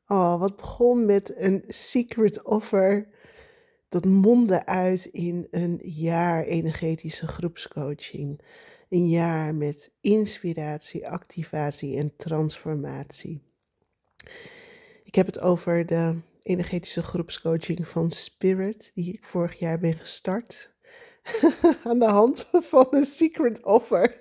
Oh, wat begon met een secret offer, dat mondde uit in een jaar energetische groepscoaching. Een jaar met inspiratie, activatie en transformatie. Ik heb het over de energetische groepscoaching van Spirit, die ik vorig jaar ben gestart. Aan de hand van een secret offer.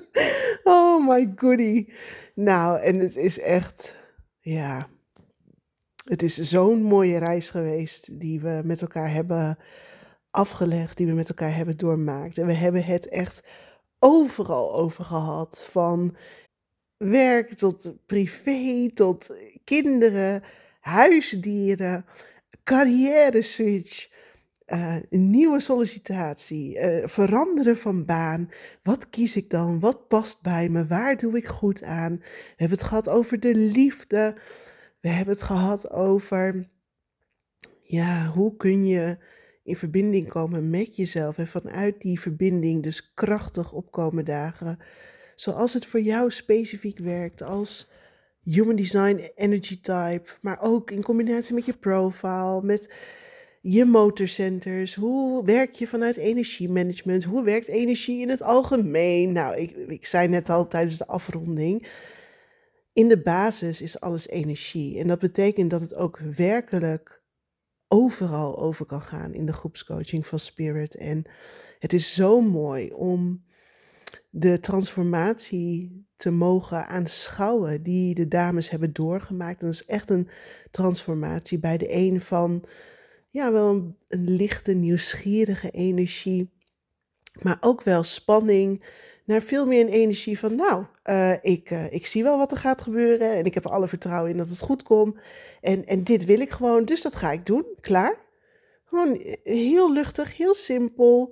Oh my goodie. Nou, en het is echt, ja, het is zo'n mooie reis geweest die we met elkaar hebben afgelegd, die we met elkaar hebben doormaakt. En we hebben het echt overal over gehad, van werk tot privé, tot kinderen, huisdieren, carrière switch, een nieuwe sollicitatie, veranderen van baan. Wat kies ik dan? Wat past bij me? Waar doe ik goed aan? We hebben het gehad over de liefde. We hebben het gehad over, ja, hoe kun je in verbinding komen met jezelf en vanuit die verbinding dus krachtig opkomen dagen, zoals het voor jou specifiek werkt als Human Design Energy Type, maar ook in combinatie met je profile, met je motorcenters. Hoe werk je vanuit energiemanagement? Hoe werkt energie in het algemeen? Nou, ik zei net al tijdens de afronding, in de basis is alles energie. En dat betekent dat het ook werkelijk overal over kan gaan in de groepscoaching van Spirit. En het is zo mooi om de transformatie te mogen aanschouwen die de dames hebben doorgemaakt. En dat is echt een transformatie bij de een van, ja, wel een lichte, nieuwsgierige energie, maar ook wel spanning, naar veel meer een energie van, nou, ik zie wel wat er gaat gebeuren en ik heb er alle vertrouwen in dat het goed komt. En dit wil ik gewoon, dus dat ga ik doen. Klaar. Gewoon heel luchtig, heel simpel.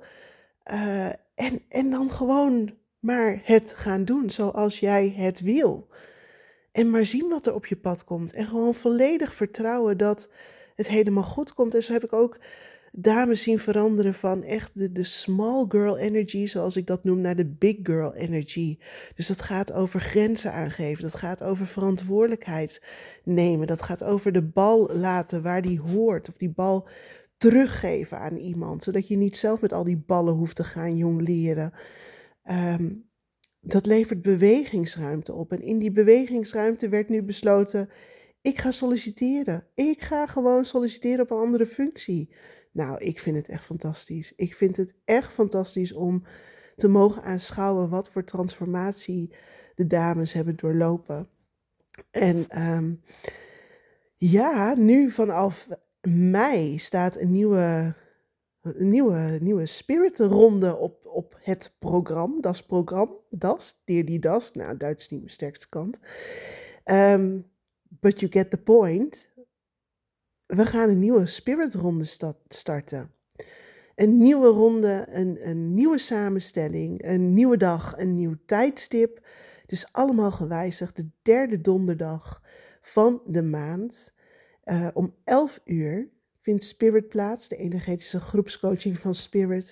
En dan gewoon maar het gaan doen zoals jij het wil. En maar zien wat er op je pad komt. En gewoon volledig vertrouwen dat het helemaal goed komt. En zo heb ik ook dames zien veranderen van echt de small girl energy, zoals ik dat noem, naar de big girl energy. Dus dat gaat over grenzen aangeven. Dat gaat over verantwoordelijkheid nemen. Dat gaat over de bal laten waar die hoort. Of die bal teruggeven aan iemand. Zodat je niet zelf met al die ballen hoeft te gaan jongleren. Dat levert bewegingsruimte op. En in die bewegingsruimte werd nu besloten, ik ga solliciteren. Ik ga gewoon solliciteren op een andere functie. Nou, ik vind het echt fantastisch. Ik vind het echt fantastisch om te mogen aanschouwen wat voor transformatie de dames hebben doorlopen. En ja, nu vanaf mei staat een nieuwe spiritronde op het programma. Das programma, das, die das. Nou, Duits is niet mijn sterkste kant. But you get the point. We gaan een nieuwe spiritronde starten. Een nieuwe ronde, een nieuwe samenstelling, een nieuwe dag, een nieuw tijdstip. Het is allemaal gewijzigd. De derde donderdag van de maand. Om 11 uur vindt Spirit plaats, de energetische groepscoaching van Spirit.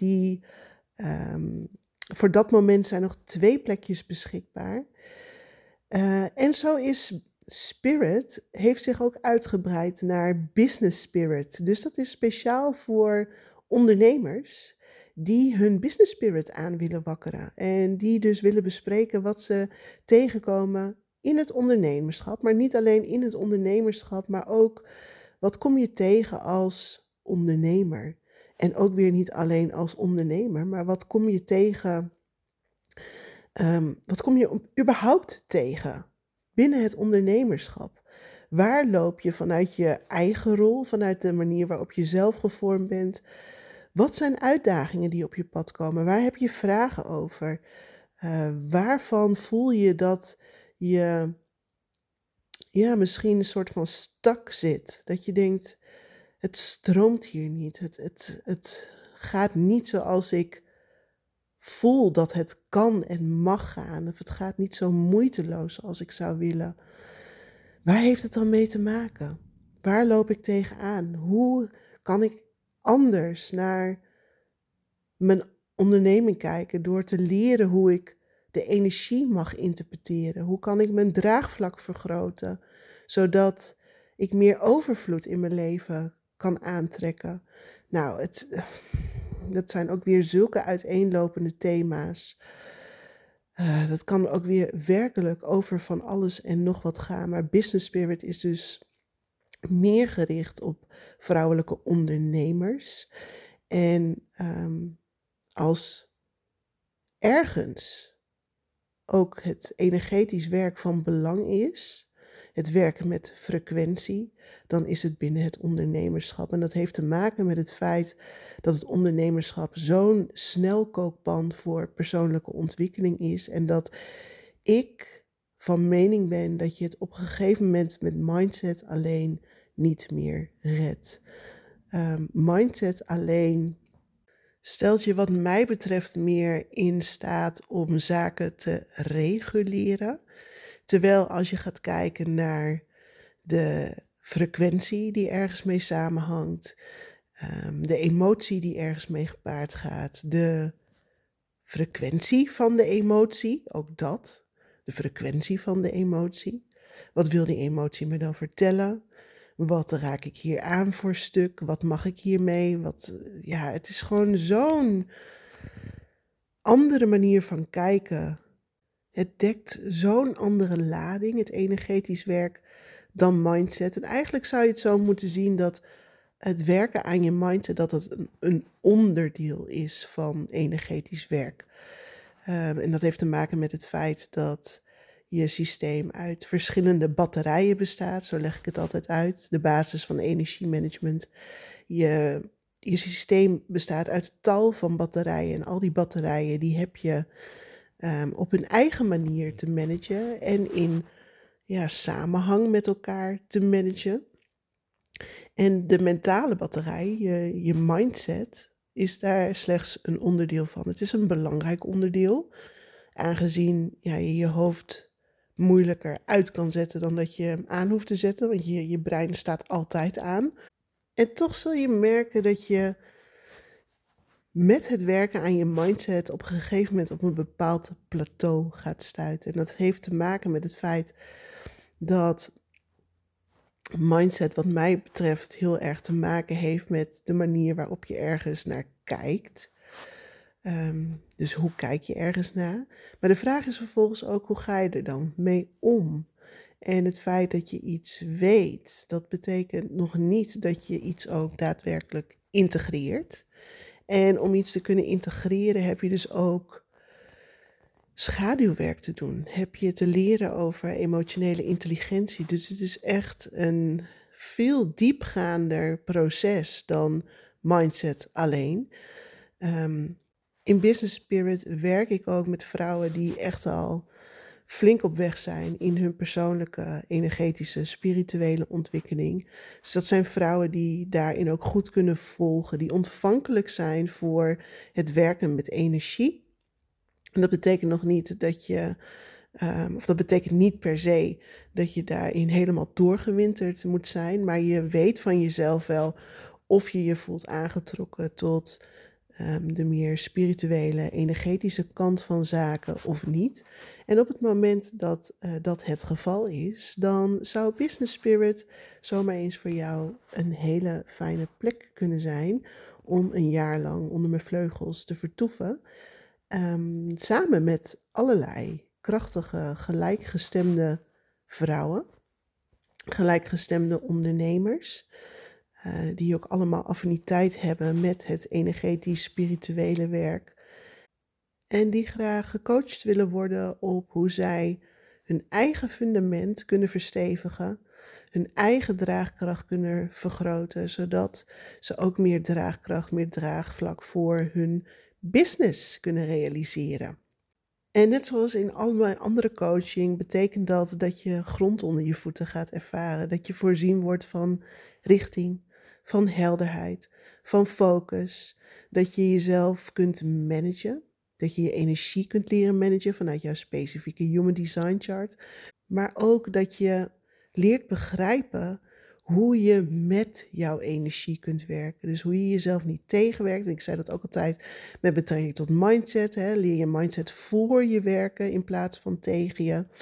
Voor dat moment zijn nog 2 plekjes beschikbaar. En zo is Spirit, heeft zich ook uitgebreid naar Business Spirit. Dus dat is speciaal voor ondernemers die hun Business Spirit aan willen wakkeren. En die dus willen bespreken wat ze tegenkomen in het ondernemerschap. Maar niet alleen in het ondernemerschap, maar ook wat kom je tegen als ondernemer. En ook weer niet alleen als ondernemer, maar wat kom je tegen, wat kom je überhaupt tegen binnen het ondernemerschap? Waar loop je vanuit je eigen rol, vanuit de manier waarop je zelf gevormd bent? Wat zijn uitdagingen die op je pad komen? Waar heb je vragen over? Waarvan voel je dat je, ja, misschien een soort van stak zit? Dat je denkt, het stroomt hier niet. Het gaat niet zoals ik voel dat het kan en mag gaan. Of het gaat niet zo moeiteloos als ik zou willen. Waar heeft het dan mee te maken? Waar loop ik tegenaan? Hoe kan ik anders naar mijn onderneming kijken door te leren hoe ik de energie mag interpreteren? Hoe kan ik mijn draagvlak vergroten, zodat ik meer overvloed in mijn leven kan aantrekken. Nou, dat zijn ook weer zulke uiteenlopende thema's. Dat kan ook weer werkelijk over van alles en nog wat gaan. Maar Business Spirit is dus meer gericht op vrouwelijke ondernemers. En als ergens ook het energetisch werk van belang is, het werken met frequentie, dan is het binnen het ondernemerschap. En dat heeft te maken met het feit dat het ondernemerschap zo'n snelkookpan voor persoonlijke ontwikkeling is. En dat ik van mening ben dat je het op een gegeven moment met mindset alleen niet meer redt. Mindset alleen stelt je wat mij betreft meer in staat om zaken te reguleren. Terwijl als je gaat kijken naar de frequentie die ergens mee samenhangt, de emotie die ergens mee gepaard gaat, de frequentie van de emotie, ook dat, de frequentie van de emotie. Wat wil die emotie me dan vertellen? Wat raak ik hier aan voor stuk? Wat mag ik hiermee? Ja, het is gewoon zo'n andere manier van kijken. Het dekt zo'n andere lading, het energetisch werk, dan mindset. En eigenlijk zou je het zo moeten zien dat het werken aan je mindset, dat het een onderdeel is van energetisch werk. En dat heeft te maken met het feit dat je systeem uit verschillende batterijen bestaat. Zo leg ik het altijd uit. De basis van energiemanagement. Je systeem bestaat uit tal van batterijen. En al die batterijen die heb je op hun eigen manier te managen. En in samenhang met elkaar te managen. En de mentale batterij, je mindset, is daar slechts een onderdeel van. Het is een belangrijk onderdeel, aangezien je je hoofd moeilijker uit kan zetten dan dat je hem aan hoeft te zetten, want je brein staat altijd aan. En toch zul je merken dat je met het werken aan je mindset op een gegeven moment op een bepaald plateau gaat stuiten. En dat heeft te maken met het feit dat mindset wat mij betreft heel erg te maken heeft met de manier waarop je ergens naar kijkt. Dus hoe kijk je ergens naar? Maar de vraag is vervolgens ook, hoe ga je er dan mee om? En het feit dat je iets weet, dat betekent nog niet dat je iets ook daadwerkelijk integreert. En om iets te kunnen integreren heb je dus ook schaduwwerk te doen. Heb je te leren over emotionele intelligentie. Dus het is echt een veel diepgaander proces dan mindset alleen. In Business Spirit werk ik ook met vrouwen die echt al flink op weg zijn in hun persoonlijke, energetische, spirituele ontwikkeling. Dus dat zijn vrouwen die daarin ook goed kunnen volgen, die ontvankelijk zijn voor het werken met energie. En dat betekent nog niet dat je, of dat betekent niet per se dat je daarin helemaal doorgewinterd moet zijn, maar je weet van jezelf wel of je je voelt aangetrokken tot de meer spirituele, energetische kant van zaken of niet. En op het moment dat dat het geval is, dan zou Business Spirit zomaar eens voor jou een hele fijne plek kunnen zijn om een jaar lang onder mijn vleugels te vertoeven. Samen met allerlei krachtige, gelijkgestemde vrouwen, gelijkgestemde ondernemers, die ook allemaal affiniteit hebben met het energetisch-spirituele werk. En die graag gecoacht willen worden op hoe zij hun eigen fundament kunnen verstevigen, hun eigen draagkracht kunnen vergroten, zodat ze ook meer draagkracht, meer draagvlak voor hun business kunnen realiseren. En net zoals in al mijn andere coaching betekent dat je grond onder je voeten gaat ervaren. Dat je voorzien wordt van richting, van helderheid, van focus. Dat je jezelf kunt managen. Dat je je energie kunt leren managen vanuit jouw specifieke Human Design Chart. Maar ook dat je leert begrijpen hoe je met jouw energie kunt werken. Dus hoe je jezelf niet tegenwerkt. En ik zei dat ook altijd met betrekking tot mindset. Leer je mindset voor je werken in plaats van tegen je.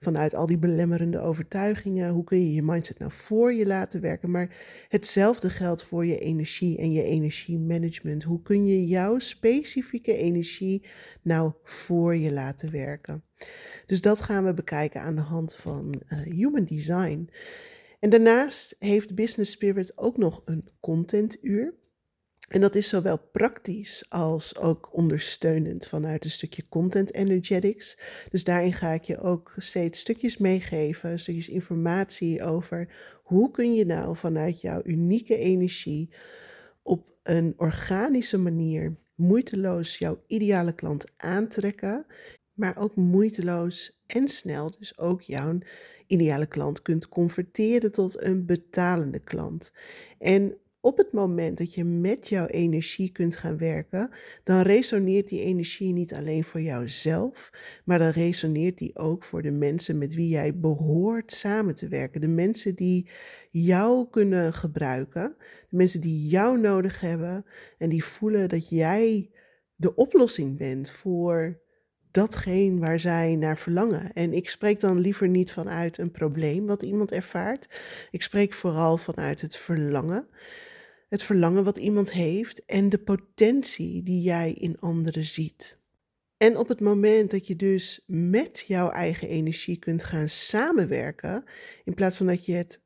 vanuit al die belemmerende overtuigingen. Hoe kun je je mindset nou voor je laten werken? Maar hetzelfde geldt voor je energie en je energiemanagement. Hoe kun je jouw specifieke energie nou voor je laten werken? Dus dat gaan we bekijken aan de hand van Human Design. En daarnaast heeft Business Spirit ook nog een contentuur. En dat is zowel praktisch als ook ondersteunend vanuit een stukje content energetics. Dus daarin ga ik je ook steeds stukjes meegeven, stukjes informatie over hoe kun je nou vanuit jouw unieke energie op een organische manier moeiteloos jouw ideale klant aantrekken, maar ook moeiteloos en snel dus ook jouw ideale klant kunt converteren tot een betalende klant. En op het moment dat je met jouw energie kunt gaan werken, dan resoneert die energie niet alleen voor jouzelf, maar dan resoneert die ook voor de mensen met wie jij behoort samen te werken. De mensen die jou kunnen gebruiken, de mensen die jou nodig hebben en die voelen dat jij de oplossing bent voor datgene waar zij naar verlangen. En ik spreek dan liever niet vanuit een probleem wat iemand ervaart. Ik spreek vooral vanuit het verlangen. Het verlangen wat iemand heeft en de potentie die jij in anderen ziet. En op het moment dat je dus met jouw eigen energie kunt gaan samenwerken, in plaats van dat je het,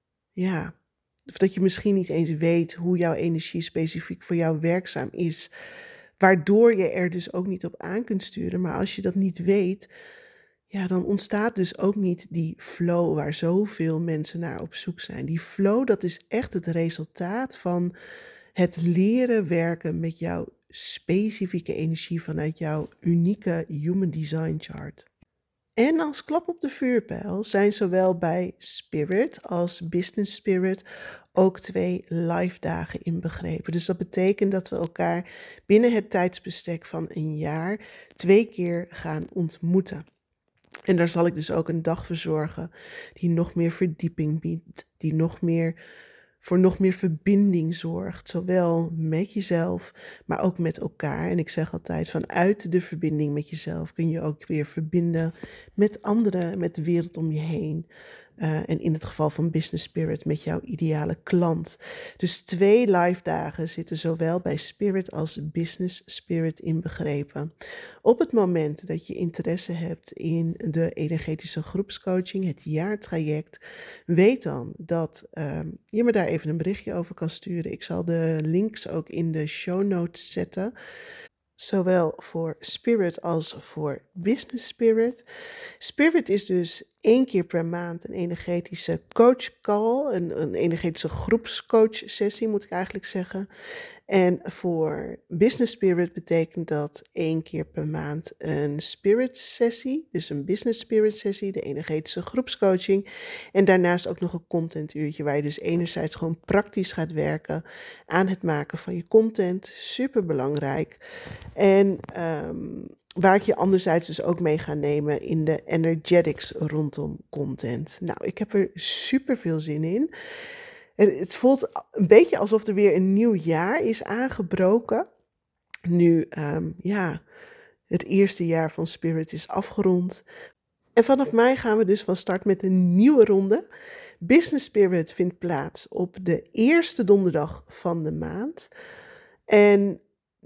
of dat je misschien niet eens weet hoe jouw energie specifiek voor jou werkzaam is, waardoor je er dus ook niet op aan kunt sturen. Maar als je dat niet weet, dan ontstaat dus ook niet die flow waar zoveel mensen naar op zoek zijn. Die flow, dat is echt het resultaat van het leren werken met jouw specifieke energie vanuit jouw unieke Human Design Chart. En als klap op de vuurpijl zijn zowel bij Spirit als Business Spirit ook 2 live dagen inbegrepen. Dus dat betekent dat we elkaar binnen het tijdsbestek van een jaar 2 keer gaan ontmoeten. En daar zal ik dus ook een dag verzorgen die nog meer verdieping biedt, die voor nog meer verbinding zorgt, zowel met jezelf, maar ook met elkaar. En ik zeg altijd, vanuit de verbinding met jezelf kun je ook weer verbinden met anderen, met de wereld om je heen. En in het geval van Business Spirit met jouw ideale klant. Dus 2 live dagen zitten zowel bij Spirit als Business Spirit inbegrepen. Op het moment dat je interesse hebt in de energetische groepscoaching, het jaartraject, weet dan dat je me daar even een berichtje over kan sturen. Ik zal de links ook in de show notes zetten. Zowel voor Spirit als voor Business Spirit. Spirit is dus 1 keer per maand een energetische coach call, een energetische groepscoach sessie moet ik eigenlijk zeggen. En voor Business Spirit betekent dat 1 keer per maand een Spirit sessie, dus een Business Spirit sessie, de energetische groepscoaching. En daarnaast ook nog een contentuurtje waar je dus enerzijds gewoon praktisch gaat werken aan het maken van je content, super belangrijk. En waar ik je anderzijds dus ook mee ga nemen in de energetics rondom content. Nou, ik heb er super veel zin in. Het voelt een beetje alsof er weer een nieuw jaar is aangebroken. Nu, het eerste jaar van Spirit is afgerond. En vanaf mei gaan we dus van start met een nieuwe ronde. Business Spirit vindt plaats op de eerste donderdag van de maand. En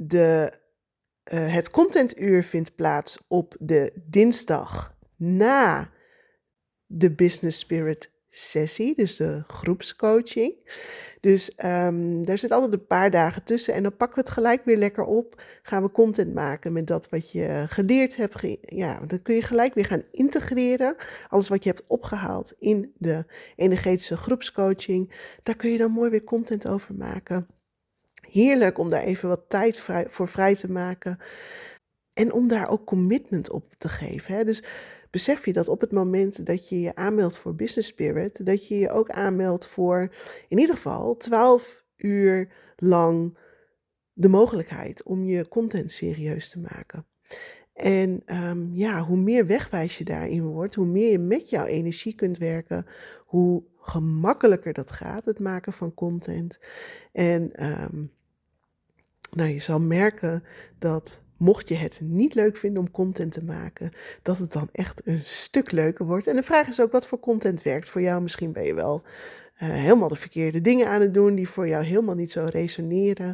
het contentuur vindt plaats op de dinsdag na de Business Spirit sessie, dus de groepscoaching. Dus daar zit altijd een paar dagen tussen en dan pakken we het gelijk weer lekker op. Gaan we content maken met dat wat je geleerd hebt. Dan kun je gelijk weer gaan integreren. Alles wat je hebt opgehaald in de energetische groepscoaching. Daar kun je dan mooi weer content over maken. Heerlijk om daar even wat tijd voor vrij te maken. En om daar ook commitment op te geven. Hè? Dus besef je dat op het moment dat je je aanmeldt voor Business Spirit, dat je je ook aanmeldt voor in ieder geval 12 uur lang de mogelijkheid om je content serieus te maken. En hoe meer wegwijs je daarin wordt, hoe meer je met jouw energie kunt werken, hoe gemakkelijker dat gaat, het maken van content. En je zal merken dat mocht je het niet leuk vinden om content te maken, dat het dan echt een stuk leuker wordt. En de vraag is ook wat voor content werkt voor jou. Misschien ben je wel helemaal de verkeerde dingen aan het doen die voor jou helemaal niet zo resoneren.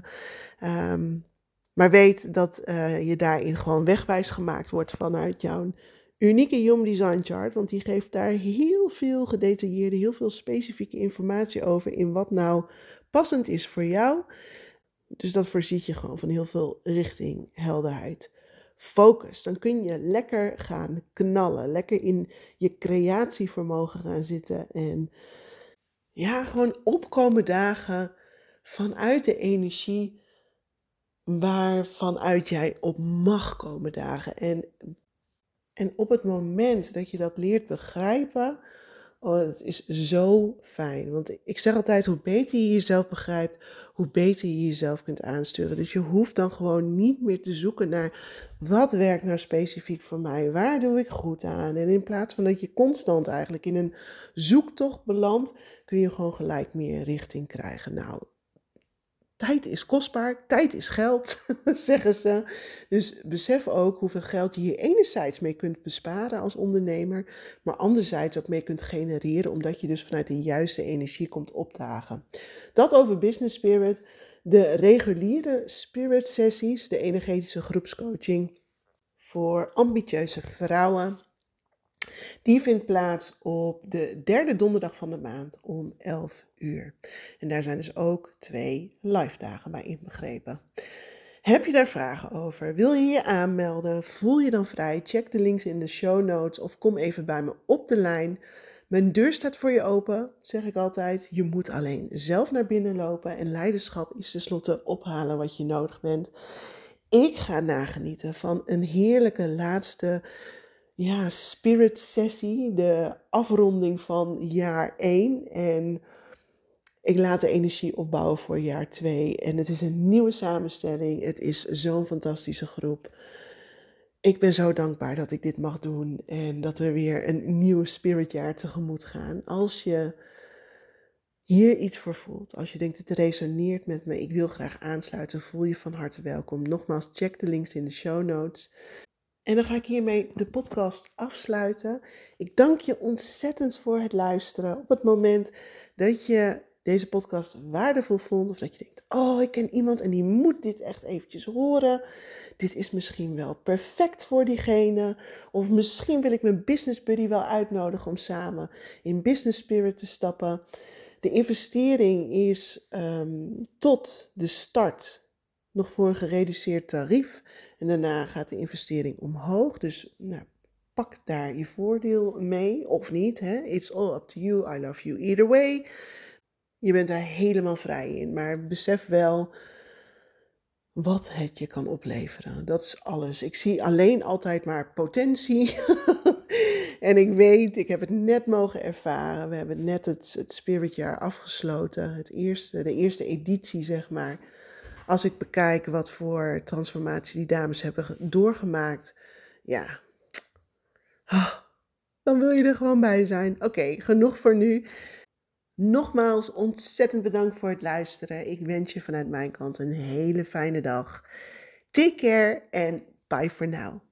Maar weet dat je daarin gewoon wegwijs gemaakt wordt vanuit jouw unieke Human Design Chart. Want die geeft daar heel veel gedetailleerde, heel veel specifieke informatie over in wat nou passend is voor jou. Dus dat voorziet je gewoon van heel veel richting, helderheid, focus. Dan kun je lekker gaan knallen, lekker in je creatievermogen gaan zitten. En ja, gewoon opkomen dagen vanuit de energie waarvanuit jij op mag komen dagen. En op het moment dat je dat leert begrijpen, oh, dat is zo fijn. Want ik zeg altijd, hoe beter je jezelf begrijpt, hoe beter je jezelf kunt aansturen. Dus je hoeft dan gewoon niet meer te zoeken naar wat werkt nou specifiek voor mij, waar doe ik goed aan. En in plaats van dat je constant eigenlijk in een zoektocht belandt, kun je gewoon gelijk meer richting krijgen. Nou, tijd is kostbaar, tijd is geld, zeggen ze. Dus besef ook hoeveel geld je hier enerzijds mee kunt besparen als ondernemer, maar anderzijds ook mee kunt genereren, omdat je dus vanuit de juiste energie komt opdagen. Dat over Business Spirit. De reguliere Spirit sessies, de energetische groepscoaching voor ambitieuze vrouwen, die vindt plaats op de derde donderdag van de maand om 11 uur. En daar zijn dus ook 2 live dagen bij inbegrepen. Heb je daar vragen over? Wil je je aanmelden? Voel je dan vrij? Check de links in de show notes of kom even bij me op de lijn. Mijn deur staat voor je open, zeg ik altijd. Je moet alleen zelf naar binnen lopen en leiderschap is tenslotte ophalen wat je nodig bent. Ik ga nagenieten van een heerlijke laatste spirit sessie, de afronding van jaar 1. En ik laat de energie opbouwen voor jaar 2. En het is een nieuwe samenstelling. Het is zo'n fantastische groep. Ik ben zo dankbaar dat ik dit mag doen en dat we weer een nieuw spiritjaar tegemoet gaan. Als je hier iets voor voelt, als je denkt het resoneert met me, ik wil graag aansluiten, voel je van harte welkom. Nogmaals, check de links in de show notes. En dan ga ik hiermee de podcast afsluiten. Ik dank je ontzettend voor het luisteren. Op het moment dat je deze podcast waardevol vond, of dat je denkt, oh, ik ken iemand en die moet dit echt eventjes horen. Dit is misschien wel perfect voor diegene. Of misschien wil ik mijn business buddy wel uitnodigen om samen in Business Spirit te stappen. De investering is tot de start nog voor een gereduceerd tarief. En daarna gaat de investering omhoog. Dus pak daar je voordeel mee of niet. Hè? It's all up to you. I love you either way. Je bent daar helemaal vrij in. Maar besef wel wat het je kan opleveren. Dat is alles. Ik zie alleen altijd maar potentie. En ik weet, ik heb het net mogen ervaren. We hebben net het spiritjaar afgesloten. De eerste editie, zeg maar. Als ik bekijk wat voor transformatie die dames hebben doorgemaakt, ja, dan wil je er gewoon bij zijn. Oké, genoeg voor nu. Nogmaals ontzettend bedankt voor het luisteren. Ik wens je vanuit mijn kant een hele fijne dag. Take care en bye for now.